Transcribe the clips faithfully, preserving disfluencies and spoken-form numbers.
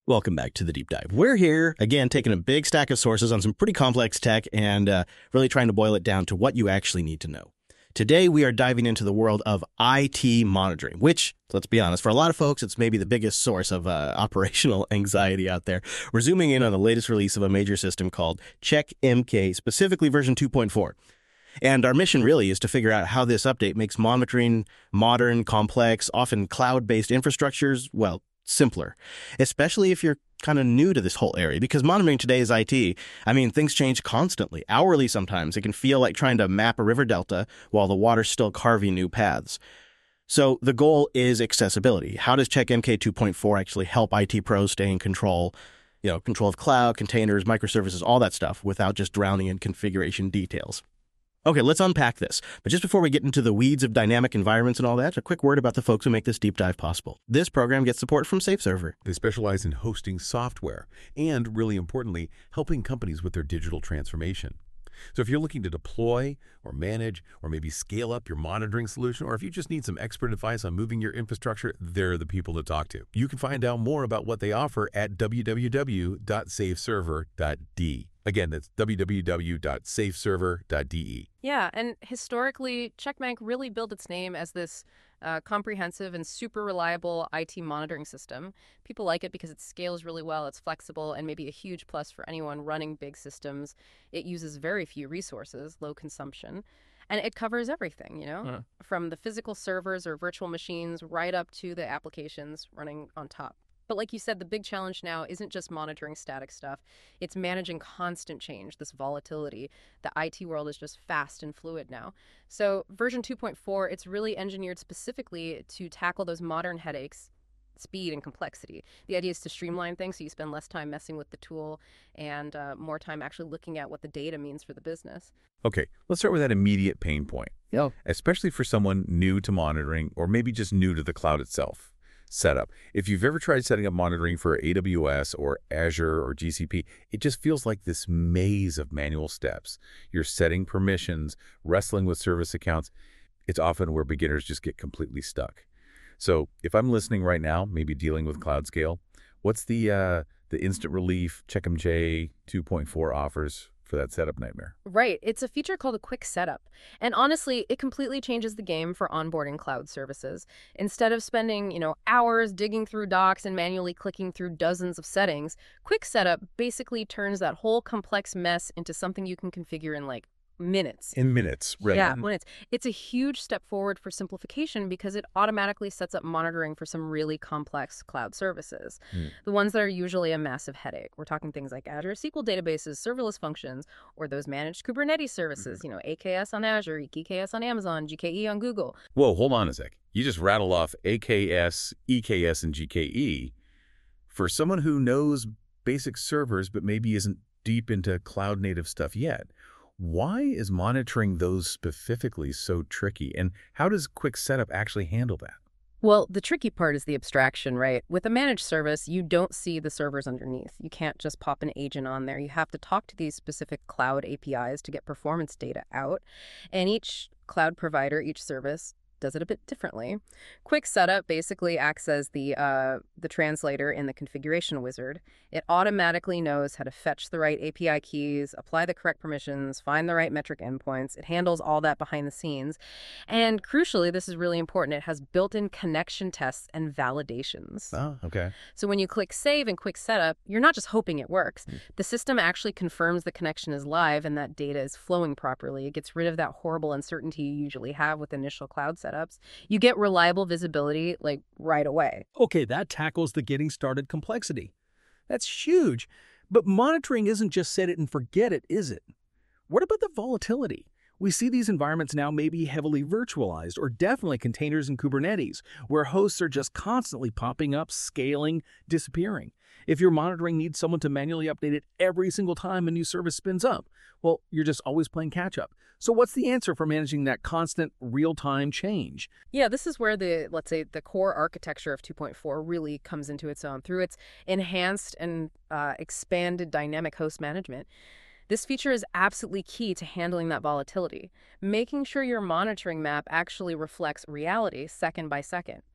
Welcome back to The Deep Dive. We're here, again, taking a big stack of sources on some pretty complex tech and uh, really trying to boil it down to what you actually need to know. Today, we are diving into the world of I T monitoring, which, let's be honest, for a lot of folks, it's maybe the biggest source of uh, operational anxiety out there. We're zooming in on the latest release of a major system called CheckMK, specifically version two point four. And our mission really is to figure out how this update makes monitoring modern, complex, often cloud-based infrastructures, well, simpler, especially if you're kind of new to this whole area, because monitoring today's I T, I mean, things change constantly, hourly sometimes. It can feel like trying to map a river delta while the water's still carving new paths. So the goal is accessibility. How does CheckMK two point four actually help I T pros stay in control, you know, control of cloud, containers, microservices, all that stuff without just drowning in configuration details? Okay, let's unpack this. But just before we get into the weeds of dynamic environments and all that, a quick word about the folks who make this deep dive possible. This program gets support from SafeServer. They specialize in hosting software and, really importantly, helping companies with their digital transformation. So if you're looking to deploy or manage or maybe scale up your monitoring solution, or if you just need some expert advice on moving your infrastructure, they're the people to talk to. You can find out more about what they offer at w w w dot safe server dot d e. Again, that's w w w dot safe server dot d e. Yeah, and historically, CheckMK really built its name as this uh, comprehensive and super reliable I T monitoring system. People like it because it scales really well, it's flexible, and maybe a huge plus for anyone running big systems. It uses very few resources, low consumption, and it covers everything, you know, uh. from the physical servers or virtual machines right up to the applications running on top. But like you said, the big challenge now isn't just monitoring static stuff. It's managing constant change, this volatility. The I T world is just fast and fluid now. So version two point four, it's really engineered specifically to tackle those modern headaches, speed and complexity. The idea is to streamline things so you spend less time messing with the tool and uh, more time actually looking at what the data means for the business. Okay, let's start with that immediate pain point, Yep. especially for someone new to monitoring or maybe just new to the cloud itself. Setup. If you've ever tried setting up monitoring for A W S or Azure or G C P, it just feels like this maze of manual steps. You're setting permissions, wrestling with service accounts. It's often where beginners just get completely stuck. So if I'm listening right now, maybe dealing with cloud scale, what's the uh, the instant relief CheckMK two point four offers for that setup nightmare? Right. It's a feature called a quick setup. And honestly, it completely changes the game for onboarding cloud services. Instead of spending, you know, hours digging through docs and manually clicking through dozens of settings, quick setup basically turns that whole complex mess into something you can configure in like minutes. In minutes, right? Yeah, minutes. It's a huge step forward for simplification because it automatically sets up monitoring for some really complex cloud services. Hmm. The ones that are usually a massive headache. We're talking things like Azure S Q L databases, serverless functions, or those managed Kubernetes services, mm-hmm. you know, A K S on Azure, E K S on Amazon, G K E on Google. Whoa, hold on a sec. You just rattle off A K S, E K S, and G K E. For someone who knows basic servers but maybe isn't deep into cloud-native stuff yet, why is monitoring those specifically so tricky, and how does Quick Setup actually handle that? Well, the tricky part is the abstraction, right? With a managed service, you don't see the servers underneath. You can't just pop an agent on there. You have to talk to these specific cloud A P Is to get performance data out. And each cloud provider, each service, does it a bit differently. Quick Setup basically acts as the uh, the translator in the configuration wizard. It automatically knows how to fetch the right A P I keys, apply the correct permissions, find the right metric endpoints. It handles all that behind the scenes. And crucially, this is really important, it has built-in connection tests and validations. Oh, okay. So when you click Save in Quick Setup, you're not just hoping it works. Mm. The system actually confirms the connection is live and that data is flowing properly. It gets rid of that horrible uncertainty you usually have with initial cloud setups. You get reliable visibility, like, right away. Okay, that tackles the getting started complexity. That's huge. But monitoring isn't just set it and forget it, is it? What about the volatility? We see these environments now may be heavily virtualized, or definitely containers in Kubernetes, where hosts are just constantly popping up, scaling, disappearing. If your monitoring needs someone to manually update it every single time a new service spins up, well, you're just always playing catch-up. So what's the answer for managing that constant real-time change? Yeah, this is where the, let's say, the core architecture of two point four really comes into its own through its enhanced and uh, expanded dynamic host management. This feature is absolutely key to handling that volatility, making sure your monitoring map actually reflects reality second by second.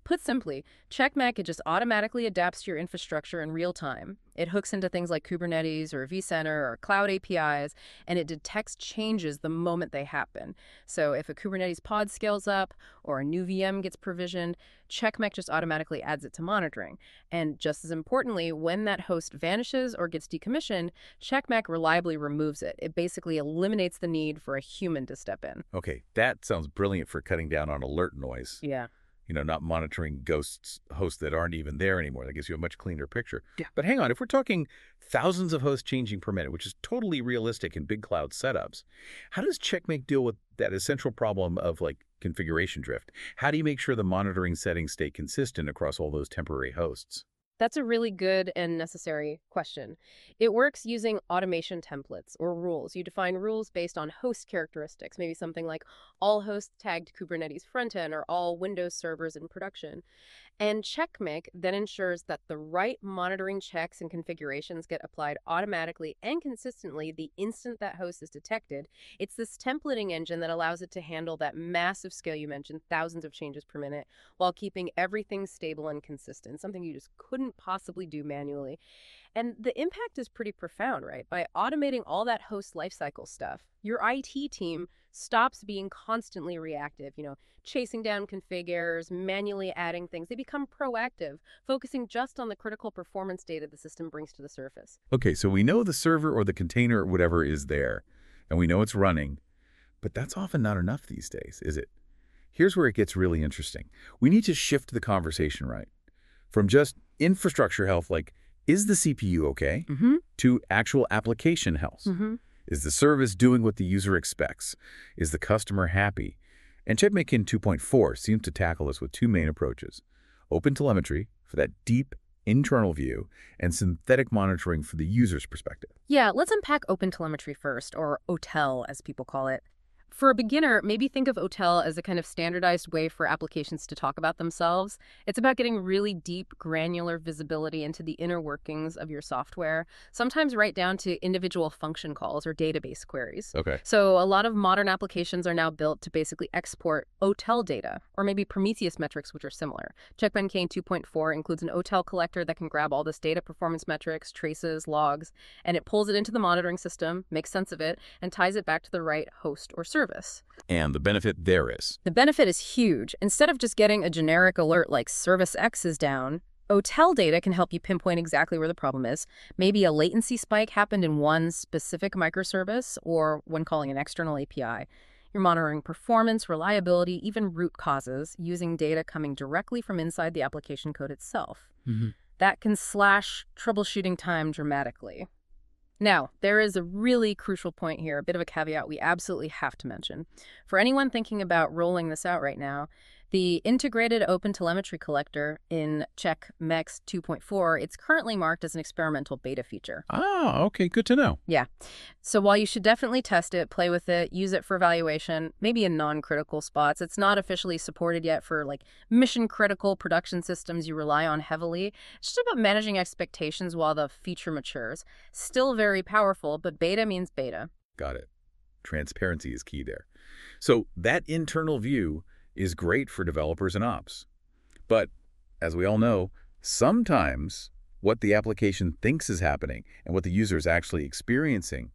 Put simply, CheckMac, it just automatically adapts to your infrastructure in real time. It hooks into things like Kubernetes or vCenter or cloud A P Is, and it detects changes the moment they happen. So if a Kubernetes pod scales up or a new V M gets provisioned, CheckMac just automatically adds it to monitoring. And just as importantly, when that host vanishes or gets decommissioned, CheckMac reliably removes it. It basically eliminates the need for a human to step in. Okay, that sounds brilliant for cutting down on alert noise. Yeah. You know, not monitoring ghosts, hosts that aren't even there anymore. That gives you a much cleaner picture. Yeah. But hang on, if we're talking thousands of hosts changing per minute, which is totally realistic in big cloud setups, how does CheckMac deal with that essential problem of like configuration drift? How do you make sure the monitoring settings stay consistent across all those temporary hosts? That's a really good and necessary question. It works using automation templates or rules. You define rules based on host characteristics, maybe something like all hosts tagged Kubernetes frontend or all Windows servers in production. And CheckMac then ensures that the right monitoring checks and configurations get applied automatically and consistently the instant that host is detected. It's this templating engine that allows it to handle that massive scale you mentioned, thousands of changes per minute, while keeping everything stable and consistent, something you just couldn't possibly do manually. And the impact is pretty profound, right? By automating all that host lifecycle stuff, your I T team stops being constantly reactive, you know, chasing down config errors, manually adding things. They become proactive, focusing just on the critical performance data the system brings to the surface. Okay, so we know the server or the container or whatever is there, and we know it's running, but that's often not enough these days, is it? Here's where it gets really interesting. We need to shift the conversation right from just infrastructure health, like, is the C P U okay, Mm-hmm. to actual application health. Mm-hmm. Is the service doing what the user expects? Is the customer happy? And CheckMac two point four seems to tackle this with two main approaches: open telemetry for that deep internal view, and synthetic monitoring for the user's perspective. Yeah, let's unpack OpenTelemetry first, or O T E L as people call it. For a beginner, maybe think of O T E L as a kind of standardized way for applications to talk about themselves. It's about getting really deep, granular visibility into the inner workings of your software, sometimes right down to individual function calls or database queries. Okay. So a lot of modern applications are now built to basically export O T E L data, or maybe Prometheus metrics, which are similar. CheckMac two point four includes an O T E L collector that can grab all this data performance metrics, traces, logs, and it pulls it into the monitoring system, makes sense of it, and ties it back to the right host or service. And the benefit there is? The benefit is huge. Instead of just getting a generic alert like service X is down, O T E L data can help you pinpoint exactly where the problem is. Maybe a latency spike happened in one specific microservice or when calling an external A P I. You're monitoring performance, reliability, even root causes using data coming directly from inside the application code itself. Mm-hmm. That can slash troubleshooting time dramatically. Now, there is a really crucial point here, a bit of a caveat we absolutely have to mention. For anyone thinking about rolling this out right now, the integrated OpenTelemetry collector in CheckMac two point four, it's currently marked as an experimental beta feature. Ah, okay, good to know. Yeah. So while you should definitely test it, play with it, use it for evaluation, maybe in non-critical spots, it's not officially supported yet for like mission-critical production systems you rely on heavily. It's just about managing expectations while the feature matures. Still very powerful, but beta means beta. Got it. Transparency is key there. So that internal view is great for developers and ops. But as we all know, sometimes what the application thinks is happening and what the user is actually experiencing,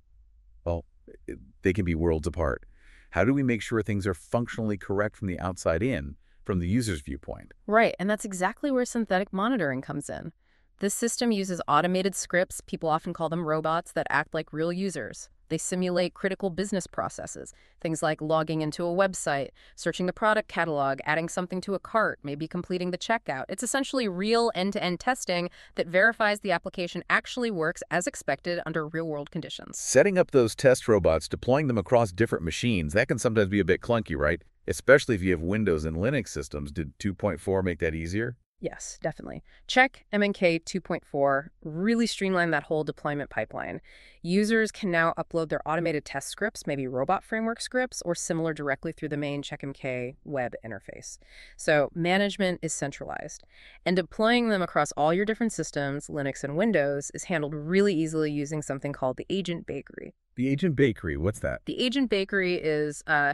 well, they can be worlds apart. How do we make sure things are functionally correct from the outside in, from the user's viewpoint? Right, and that's exactly where synthetic monitoring comes in. This system uses automated scripts, people often call them robots, that act like real users. They simulate critical business processes, things like logging into a website, searching the product catalog, adding something to a cart, maybe completing the checkout. It's essentially real end-to-end testing that verifies the application actually works as expected under real-world conditions. Setting up those test robots, deploying them across different machines, that can sometimes be a bit clunky, right? Especially if you have Windows and Linux systems. Did two point four make that easier? Yes, definitely. CheckMac two point four really streamlined that whole deployment pipeline. Users can now upload their automated test scripts, maybe robot framework scripts, or similar directly through the main CheckMac web interface. So management is centralized. And deploying them across all your different systems, Linux and Windows, is handled really easily using something called the Agent Bakery. The Agent Bakery, what's that? The Agent Bakery is uh,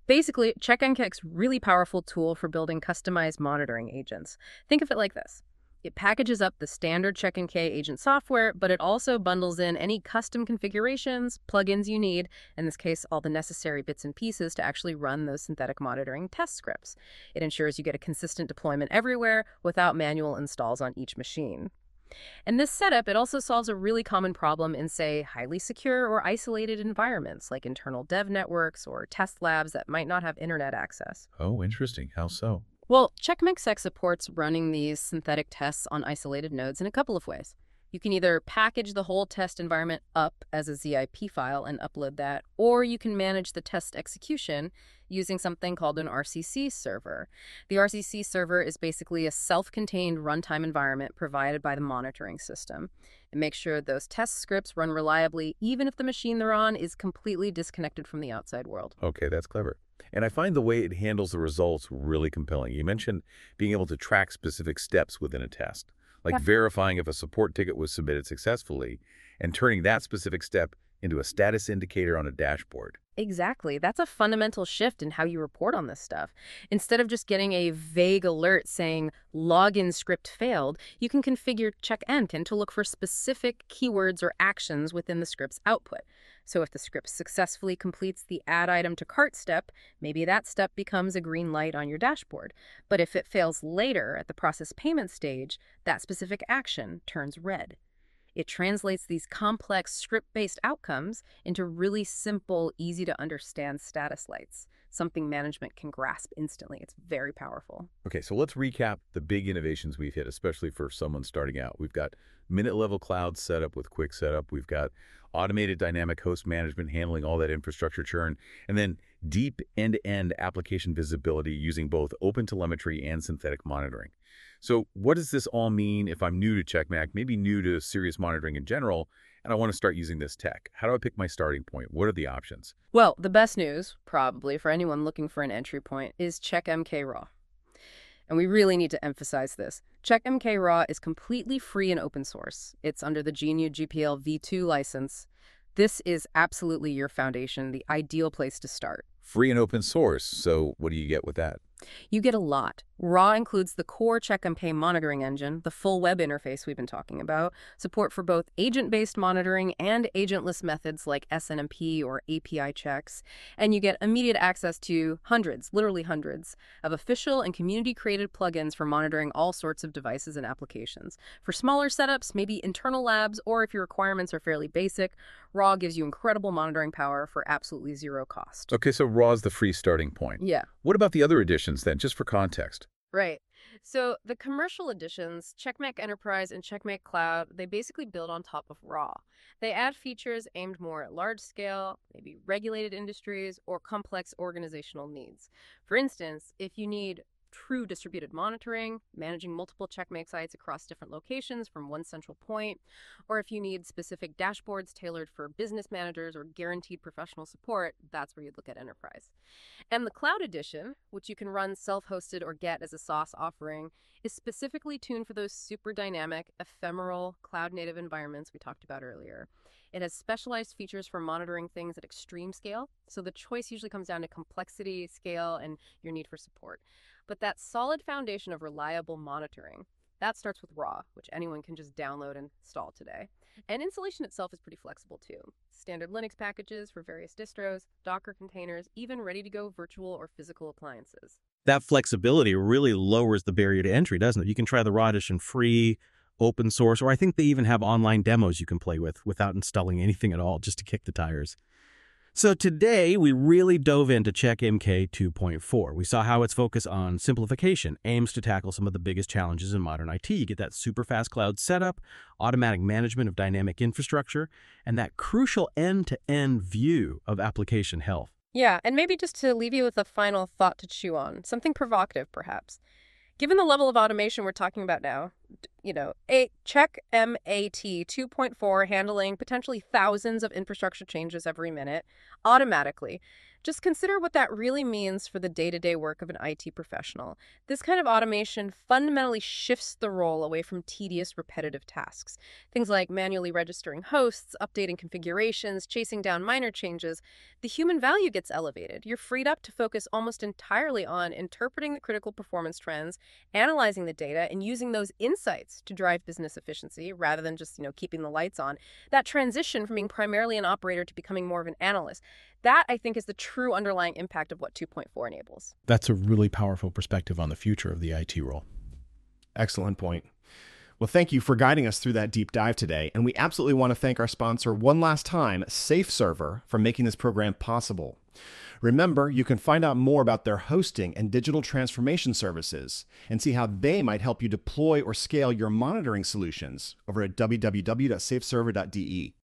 Basically, CheckMK's really powerful tool for building customized monitoring agents. Think of it like this. It packages up the standard CheckMK agent software, but it also bundles in any custom configurations, plugins you need, in this case, all the necessary bits and pieces to actually run those synthetic monitoring test scripts. It ensures you get a consistent deployment everywhere without manual installs on each machine. And this setup, it also solves a really common problem in, say, highly secure or isolated environments like internal dev networks or test labs that might not have internet access. Oh, interesting. How so? Well, CheckMaxX supports running these synthetic tests on isolated nodes in a couple of ways. You can either package the whole test environment up as a zip file and upload that, or you can manage the test execution using something called an R C C server. The R C C server is basically a self-contained runtime environment provided by the monitoring system. It makes sure those test scripts run reliably even if the machine they're on is completely disconnected from the outside world. Okay, that's clever. And I find the way it handles the results really compelling. You mentioned being able to track specific steps within a test, like Yeah. verifying if a support ticket was submitted successfully and turning that specific step into a status indicator on a dashboard. Exactly. That's a fundamental shift in how you report on this stuff. Instead of just getting a vague alert saying login script failed, you can configure CheckMK to look for specific keywords or actions within the script's output. So if the script successfully completes the add item to cart step, maybe that step becomes a green light on your dashboard. But if it fails later at the process payment stage, that specific action turns red. It translates these complex script-based outcomes into really simple, easy-to-understand status lights, something management can grasp instantly. It's very powerful. Okay, so let's recap the big innovations we've hit, especially for someone starting out. We've got minute-level cloud setup with quick setup. We've got automated dynamic host management handling all that infrastructure churn, and then deep end-to-end application visibility using both OpenTelemetry and synthetic monitoring. So what does this all mean if I'm new to CheckMak, maybe new to serious monitoring in general, and I want to start using this tech? How do I pick my starting point? What are the options? Well, the best news, probably, for anyone looking for an entry point is CheckMK Raw. And we really need to emphasize this. CheckMK Raw is completely free and open source. It's under the G N U G P L v two license. This is absolutely your foundation, the ideal place to start. Free and open source, so what do you get with that? You get a lot. Raw includes the core CheckMK monitoring engine, the full web interface we've been talking about, support for both agent-based monitoring and agentless methods like S N M P or A P I checks, and you get immediate access to hundreds, literally hundreds, of official and community-created plugins for monitoring all sorts of devices and applications. For smaller setups, maybe internal labs, or if your requirements are fairly basic, Raw gives you incredible monitoring power for absolutely zero cost. Okay, so Raw is the free starting point. Yeah. What about the other editions then, just for context? Right. So the commercial editions, CheckMak Enterprise and CheckMak Cloud, they basically build on top of Raw. They add features aimed more at large scale, maybe regulated industries, or complex organizational needs. For instance, if you need true distributed monitoring, managing multiple CheckMake sites across different locations from one central point, or if you need specific dashboards tailored for business managers or guaranteed professional support, that's where you'd look at Enterprise. And the Cloud Edition, which you can run self-hosted or get as a SaaS offering, is specifically tuned for those super dynamic, ephemeral, cloud-native environments we talked about earlier. It has specialized features for monitoring things at extreme scale, so the choice usually comes down to complexity, scale, and your need for support. But that solid foundation of reliable monitoring, that starts with Raw, which anyone can just download and install today. And installation itself is pretty flexible too. Standard Linux packages for various distros, Docker containers, even ready-to-go virtual or physical appliances. That flexibility really lowers the barrier to entry, doesn't it? You can try the Raw Edition free, open source, or I think they even have online demos you can play with without installing anything at all, just to kick the tires. So today, we really dove into CheckMK two point four. We saw how its focus on simplification aims to tackle some of the biggest challenges in modern I T. You get that super fast cloud setup, automatic management of dynamic infrastructure, and that crucial end-to-end view of application health. Yeah, and maybe just to leave you with a final thought to chew on, something provocative perhaps. Given the level of automation we're talking about now, you know, a check M A T two point four handling potentially thousands of infrastructure changes every minute automatically. Just consider what that really means for the day-to-day work of an I T professional. This kind of automation fundamentally shifts the role away from tedious, repetitive tasks. Things like manually registering hosts, updating configurations, chasing down minor changes. The human value gets elevated. You're freed up to focus almost entirely on interpreting the critical performance trends, analyzing the data, and using those insights to drive business efficiency rather than just, you know, keeping the lights on. That transition from being primarily an operator to becoming more of an analyst, that, I think, is the true underlying impact of what two point four enables. That's a really powerful perspective on the future of the I T role. Excellent point. Well, thank you for guiding us through that deep dive today. And we absolutely want to thank our sponsor one last time, SafeServer, for making this program possible. Remember, you can find out more about their hosting and digital transformation services and see how they might help you deploy or scale your monitoring solutions over at w w w dot safe server dot d e.